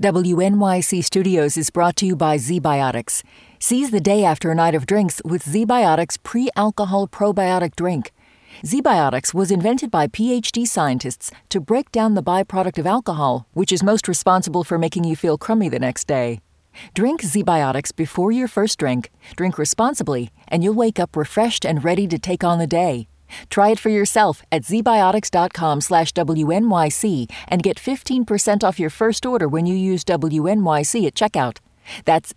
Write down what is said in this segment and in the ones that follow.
WNYC Studios is brought to you by ZBiotics. Seize the day after a night of drinks with ZBiotics pre-alcohol probiotic drink. ZBiotics was invented by PhD scientists to break down the byproduct of alcohol, which is most responsible for making you feel crummy the next day. Drink ZBiotics before your first drink, drink responsibly, and you'll wake up refreshed and ready to take on the day. Try it for yourself at zbiotics.com/WNYC and get 15% off your first order when you use WNYC at checkout. That's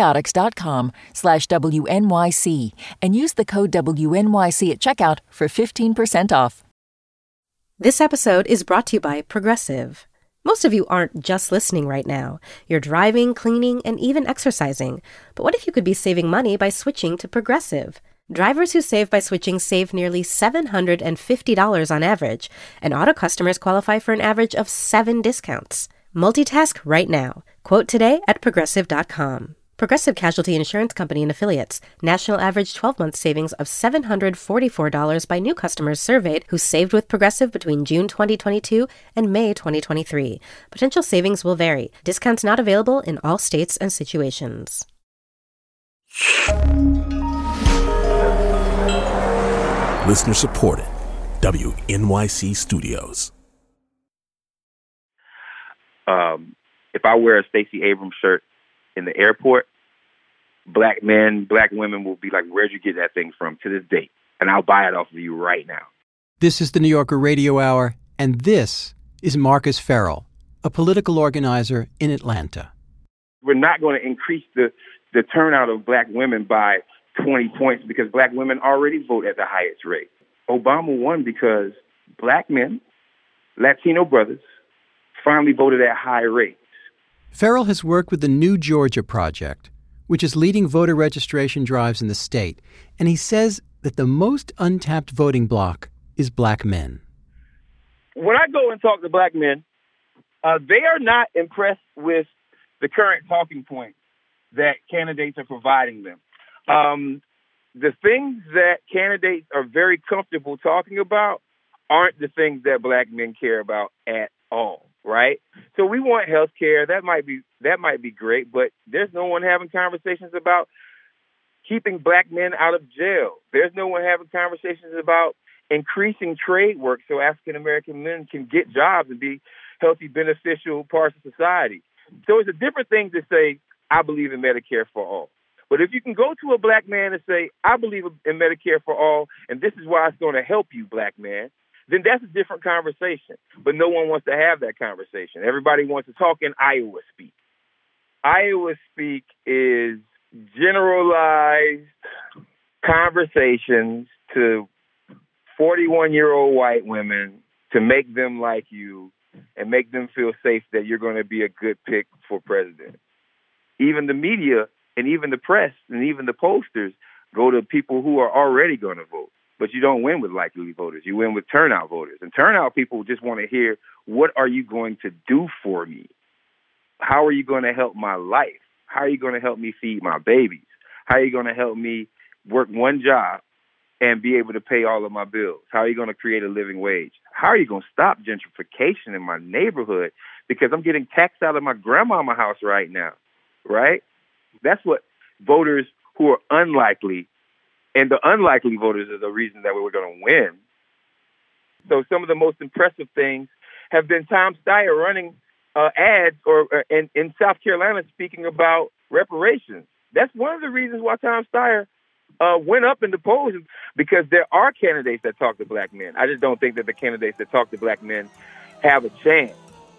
zbiotics.com/WNYC and use the code WNYC at checkout for 15% off. This episode is brought to you by Progressive. Most of you aren't just listening right now. You're driving, cleaning, and even exercising. But what if you could be saving money by switching to Progressive? Drivers who save by switching save nearly $750 on average, and auto customers qualify for an average of 7 discounts. Multitask right now. Quote today at Progressive.com. Progressive Casualty Insurance Company and Affiliates. National average 12-month savings of $744 by new customers surveyed who saved with Progressive between June 2022 and May 2023. Potential savings will vary. Discounts not available in all states and situations. Listener supported. WNYC Studios. If I wear a Stacey Abrams shirt in the airport, black men, black women will be like, "Where'd you get that thing from?" to this date. And I'll buy it off of you right now. This is the New Yorker Radio Hour, and this is Marcus Farrell, a political organizer in Atlanta. We're not going to increase the turnout of black women by 20 points because black women already vote at the highest rate. Obama won because black men, Latino brothers, finally voted at high rates. Farrell has worked with the New Georgia Project, which is leading voter registration drives in the state, and he says that the most untapped voting bloc is black men. When I go and talk to black men, they are not impressed with the current talking points that candidates are providing them. The things that candidates are very comfortable talking about aren't the things that black men care about at all, right? So we want health care. That might be great, but there's no one having conversations about keeping black men out of jail. There's no one having conversations about increasing trade work so African-American men can get jobs and be healthy, beneficial parts of society. So it's a different thing to say, I believe in Medicare for all. But if you can go to a black man and say, I believe in Medicare for all, and this is why it's going to help you, black man, then that's a different conversation. But no one wants to have that conversation. Everybody wants to talk in Iowa speak. Iowa speak is generalized conversations to 41-year-old white women to make them like you and make them feel safe that you're going to be a good pick for president. Even the media and even the press and even the posters go to people who are already going to vote. But you don't win with likely voters. You win with turnout voters. And turnout people just want to hear, what are you going to do for me? How are you going to help my life? How are you going to help me feed my babies? How are you going to help me work one job and be able to pay all of my bills? How are you going to create a living wage? How are you going to stop gentrification in my neighborhood? Because I'm getting taxed out of my grandmama house right now, right? That's what voters who are unlikely, and the unlikely voters are the reason that we were going to win. So some of the most impressive things have been Tom Steyer running ads in South Carolina speaking about reparations. That's one of the reasons why Tom Steyer went up in the polls, because there are candidates that talk to black men. I just don't think that the candidates that talk to black men have a chance.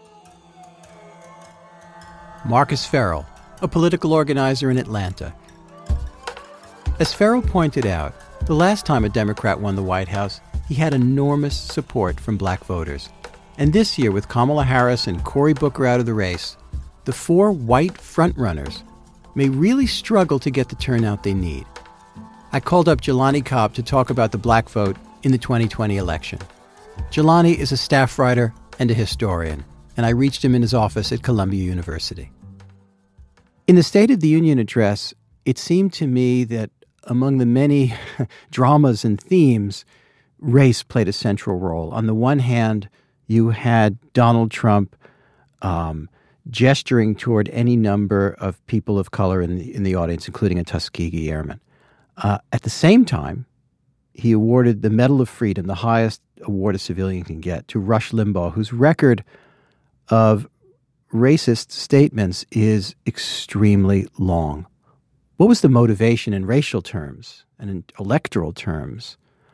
Marcus Farrell, a political organizer in Atlanta. As Farrell pointed out, the last time a Democrat won the White House, he had enormous support from black voters. And this year, with Kamala Harris and Cory Booker out of the race, the 4 white frontrunners may really struggle to get the turnout they need. I called up Jelani Cobb to talk about the black vote in the 2020 election. Jelani is a staff writer and a historian, and I reached him in his office at Columbia University. In the State of the Union address, it seemed to me that among the many dramas and themes, race played a central role. On the one hand, you had Donald Trump gesturing toward any number of people of color in the audience, including a Tuskegee Airman. At the same time, he awarded the Medal of Freedom, the highest award a civilian can get, to Rush Limbaugh, whose record of racist statements is extremely long. What was the motivation in racial terms and in electoral terms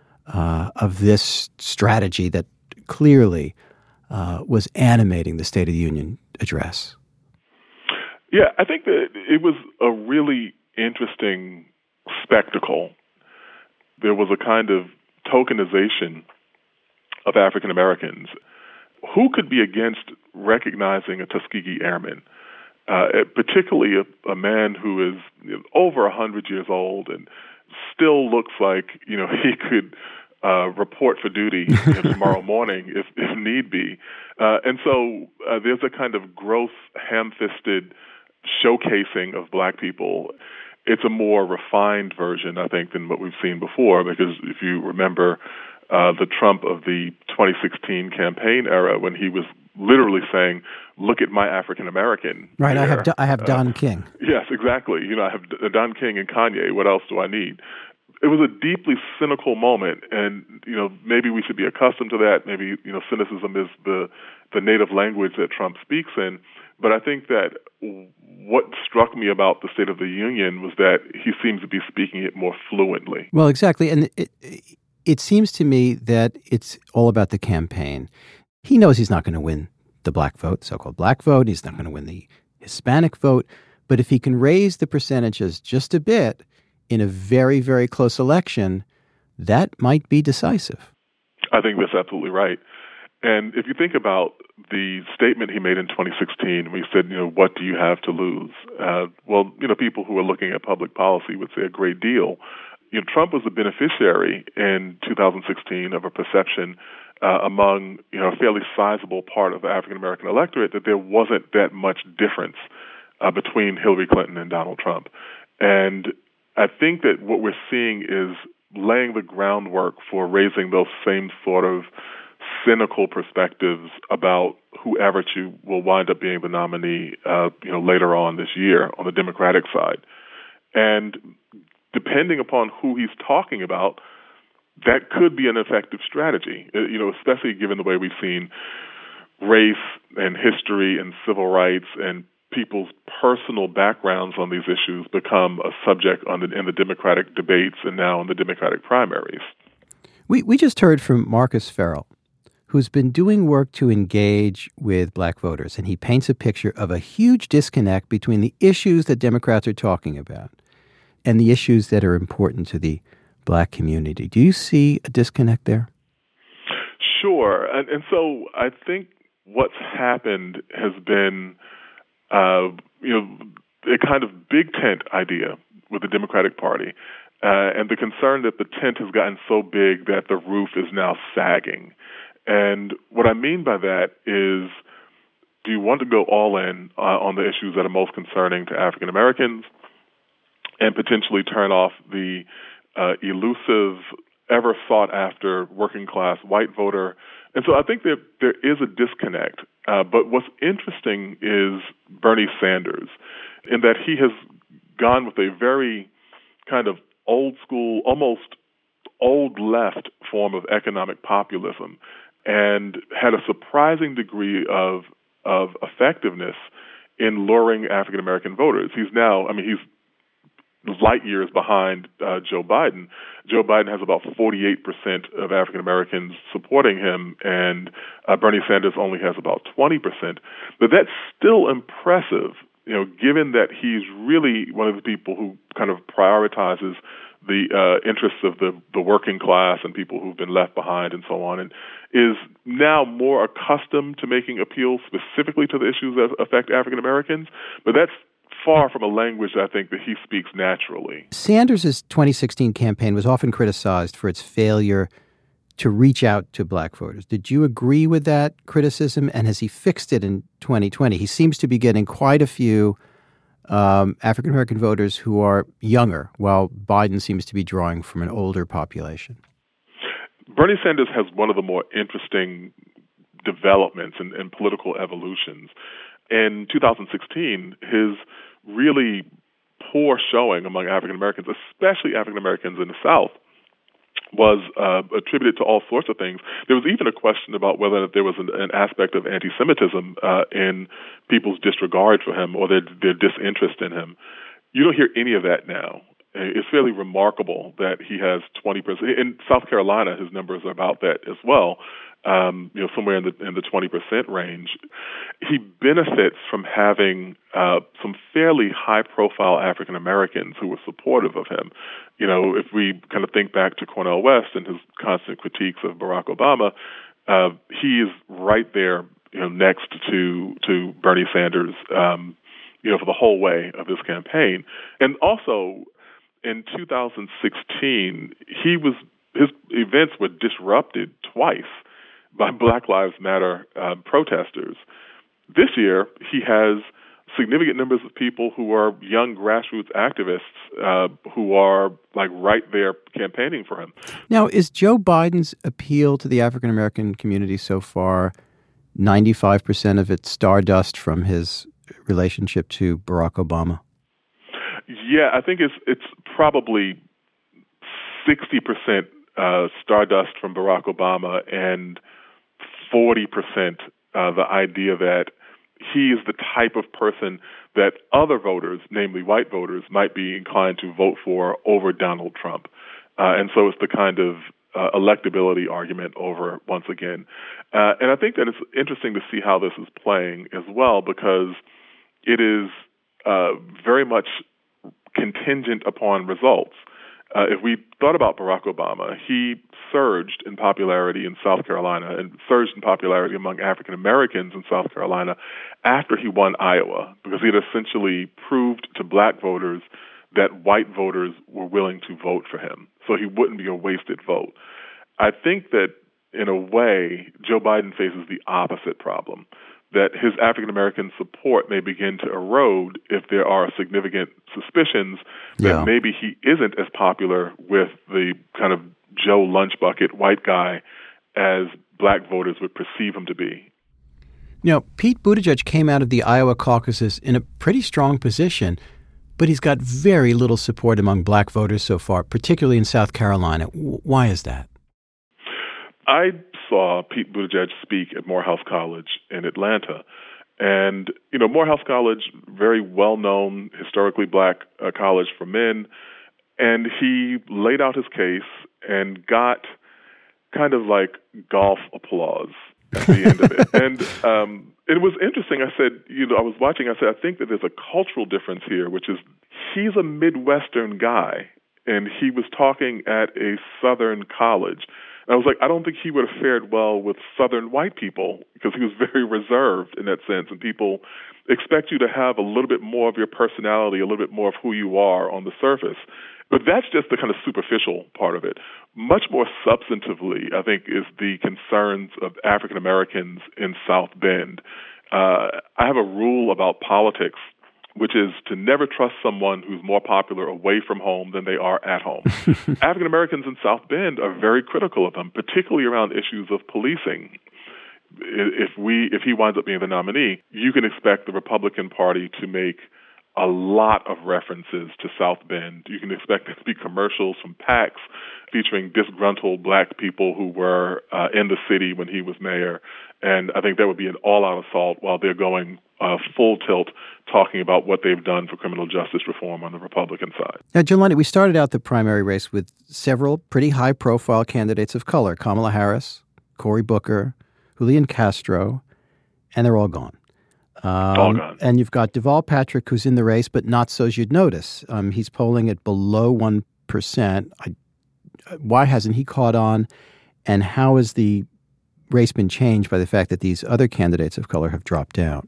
of this strategy that clearly was animating the State of the Union address? Yeah, I think that it was a really interesting spectacle. There was a kind of tokenization of African Americans. Who could be against recognizing a Tuskegee Airman, particularly a man who is over 100 years old and still looks like he could report for duty tomorrow morning if need be. And so there's a kind of gross, ham-fisted showcasing of black people. It's a more refined version, I think, than what we've seen before, because if you remember the Trump of the 2016 campaign era, when he was literally saying, "Look at my African American." Right, I have Don King. Yes, exactly. I have Don King and Kanye. What else do I need? It was a deeply cynical moment, and maybe we should be accustomed to that. Maybe cynicism is the native language that Trump speaks in. But I think that what struck me about the State of the Union was that he seems to be speaking it more fluently. Well, exactly, and it seems to me that it's all about the campaign. He knows he's not going to win the black vote, so-called black vote. He's not going to win the Hispanic vote. But if he can raise the percentages just a bit in a very, very close election, that might be decisive. I think that's absolutely right. And if you think about the statement he made in 2016, we said, what do you have to lose? People who are looking at public policy would say a great deal. Trump was the beneficiary in 2016 of a perception among a fairly sizable part of the African-American electorate that there wasn't that much difference between Hillary Clinton and Donald Trump. And I think that what we're seeing is laying the groundwork for raising those same sort of cynical perspectives about whoever will wind up being the nominee, later on this year on the Democratic side. And depending upon who he's talking about, that could be an effective strategy, especially given the way we've seen race and history and civil rights and people's personal backgrounds on these issues become a subject in the Democratic debates and now in the Democratic primaries. We just heard from Marcus Farrell, who's been doing work to engage with black voters, and he paints a picture of a huge disconnect between the issues that Democrats are talking about and the issues that are important to the black community. Do you see a disconnect there? Sure. And so I think what's happened has been a kind of big tent idea with the Democratic Party, and the concern that the tent has gotten so big that the roof is now sagging. And what I mean by that is, do you want to go all in on the issues that are most concerning to African Americans and potentially turn off the elusive, ever sought after working class white voter? And so I think that there is a disconnect. But what's interesting is Bernie Sanders, in that he has gone with a very kind of old school, almost old left form of economic populism, and had a surprising degree of effectiveness in luring African American voters. He's now, he's light years behind Joe Biden. Joe Biden has about 48% of African Americans supporting him, and Bernie Sanders only has about 20%. But that's still impressive, given that he's really one of the people who kind of prioritizes the interests of the working class and people who've been left behind and so on, and is now more accustomed to making appeals specifically to the issues that affect African Americans. But that's far from a language I think that he speaks naturally. Sanders' 2016 campaign was often criticized for its failure to reach out to black voters. Did you agree with that criticism? And has he fixed it in 2020? He seems to be getting quite a few African-American voters who are younger, while Biden seems to be drawing from an older population. Bernie Sanders has one of the more interesting developments and political evolutions. In 2016, his really poor showing among African Americans, especially African Americans in the South, was attributed to all sorts of things. There was even a question about whether there was an aspect of anti-Semitism in people's disregard for him or their disinterest in him. You don't hear any of that now. It's fairly remarkable that he has 20%. In South Carolina, his numbers are about that as well. Somewhere in the 20% range. He benefits from having some fairly high-profile African Americans who were supportive of him. If we kind of think back to Cornel West and his constant critiques of Barack Obama, he is right there, next to Bernie Sanders, for the whole way of this campaign. And also, in 2016, his events were disrupted twice by Black Lives Matter protesters. This year, he has significant numbers of people who are young grassroots activists who are right there campaigning for him. Now, is Joe Biden's appeal to the African American community so far 95% of it stardust from his relationship to Barack Obama? Yeah, I think it's probably 60% stardust from Barack Obama and 40% the idea that he is the type of person that other voters, namely white voters, might be inclined to vote for over Donald Trump. And so it's the kind of electability argument over once again. And I think that it's interesting to see how this is playing as well, because it is very much contingent upon results. If we thought about Barack Obama, he surged in popularity in South Carolina and surged in popularity among African Americans in South Carolina after he won Iowa, because he had essentially proved to black voters that white voters were willing to vote for him, so he wouldn't be a wasted vote. I think that, in a way, Joe Biden faces the opposite problem, that his African-American support may begin to erode if there are significant suspicions that maybe he isn't as popular with the kind of Joe Lunchbucket white guy as black voters would perceive him to be. Pete Buttigieg came out of the Iowa caucuses in a pretty strong position, but he's got very little support among black voters so far, particularly in South Carolina. Why is that? I saw Pete Buttigieg speak at Morehouse College in Atlanta. And, Morehouse College, very well-known, historically black college for men. And he laid out his case and got kind of like golf applause at the end of it. And it was interesting. I said, I was watching, I think that there's a cultural difference here, which is he's a Midwestern guy, and he was talking at a Southern college. And I was like, I don't think he would have fared well with Southern white people, because he was very reserved in that sense, and people expect you to have a little bit more of your personality, a little bit more of who you are on the surface. But that's just the kind of superficial part of it. Much more substantively, I think, is the concerns of African Americans in South Bend. I have a rule about politics, which is to never trust someone who's more popular away from home than they are at home. African Americans in South Bend are very critical of them, particularly around issues of policing. If he winds up being the nominee, you can expect the Republican Party to make a lot of references to South Bend. You can expect there to be commercials from PACs featuring disgruntled black people who were in the city when he was mayor. And I think that would be an all-out assault while they're going full tilt talking about what they've done for criminal justice reform on the Republican side. Now, Jelani, we started out the primary race with several pretty high-profile candidates of color: Kamala Harris, Cory Booker, Julian Castro, and they're all gone. All gone. And you've got Deval Patrick, who's in the race, but not so as you'd notice. He's polling at below 1%. Why hasn't he caught on? And how has the race been changed by the fact that these other candidates of color have dropped out?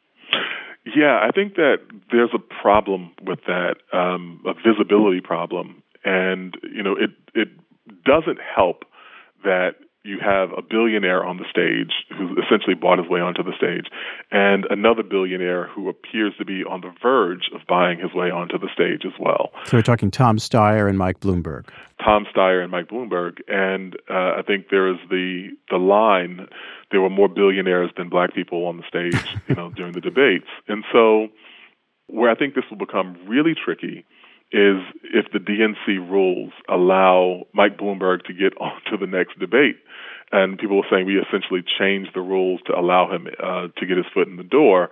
Yeah, I think that there's a problem with that, a visibility problem. And, it doesn't help that you have a billionaire on the stage who essentially bought his way onto the stage, and another billionaire who appears to be on the verge of buying his way onto the stage as well. So we're talking Tom Steyer and Mike Bloomberg. Tom Steyer and Mike Bloomberg, and I think there is the line, there were more billionaires than black people on the stage, during the debates. And so where I think this will become really tricky is if the DNC rules allow Mike Bloomberg to get on to the next debate. And people are saying we essentially changed the rules to allow him to get his foot in the door,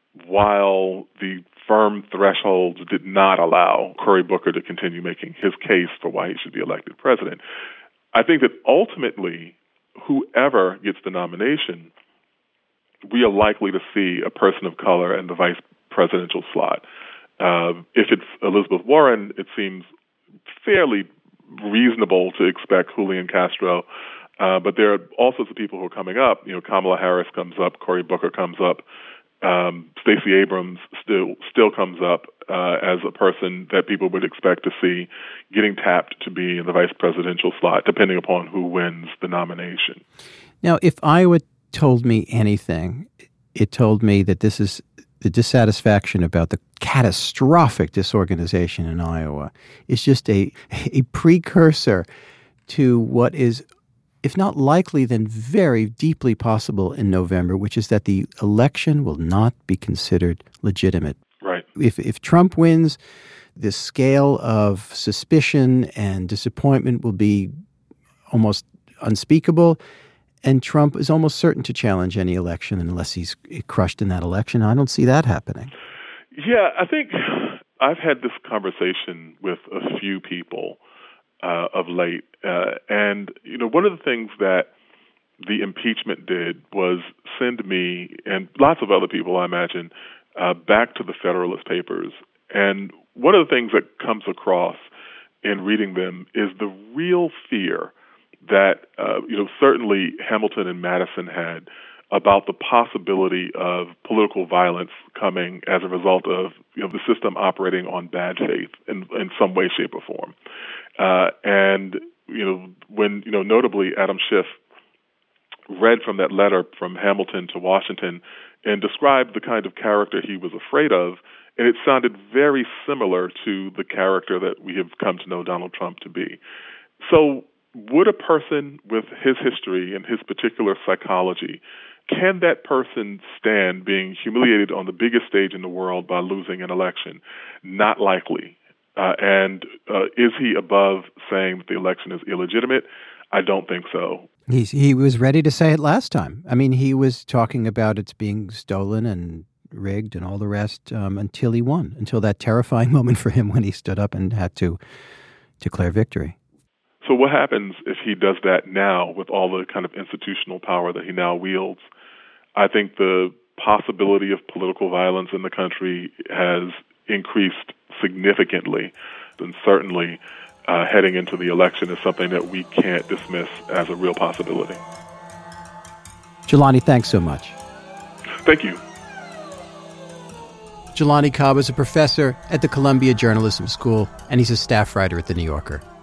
while the firm thresholds did not allow Cory Booker to continue making his case for why he should be elected president. I think that ultimately, whoever gets the nomination, we are likely to see a person of color in the vice presidential slot. If it's Elizabeth Warren, it seems fairly reasonable to expect Julian Castro. But there are all sorts of people who are coming up. Kamala Harris comes up, Cory Booker comes up, Stacey Abrams still comes up as a person that people would expect to see getting tapped to be in the vice presidential slot, depending upon who wins the nomination. Now, if Iowa told me anything, it told me that this is the dissatisfaction about the catastrophic disorganization in Iowa is just a precursor to what is, if not likely, then very deeply possible in November, which is that the election will not be considered legitimate. Right. If Trump wins, the scale of suspicion and disappointment will be almost unspeakable, and Trump is almost certain to challenge any election unless he's crushed in that election. I don't see that happening. Yeah, I think I've had this conversation with a few people of late. And, one of the things that the impeachment did was send me and lots of other people, I imagine, back to the Federalist Papers. And one of the things that comes across in reading them is the real fear that, certainly Hamilton and Madison had about the possibility of political violence coming as a result of the system operating on bad faith in some way, shape, or form. And when notably Adam Schiff read from that letter from Hamilton to Washington and described the kind of character he was afraid of, and it sounded very similar to the character that we have come to know Donald Trump to be. So would a person with his history and his particular psychology, can that person stand being humiliated on the biggest stage in the world by losing an election? Not likely. And is he above saying that the election is illegitimate? I don't think so. He was ready to say it last time. I mean, he was talking about it's being stolen and rigged and all the rest until he won, until that terrifying moment for him when he stood up and had to declare victory. So what happens if he does that now with all the kind of institutional power that he now wields? I think the possibility of political violence in the country has increased significantly, and certainly heading into the election is something that we can't dismiss as a real possibility. Jelani, thanks so much. Thank you. Jelani Cobb is a professor at the Columbia Journalism School, and he's a staff writer at The New Yorker.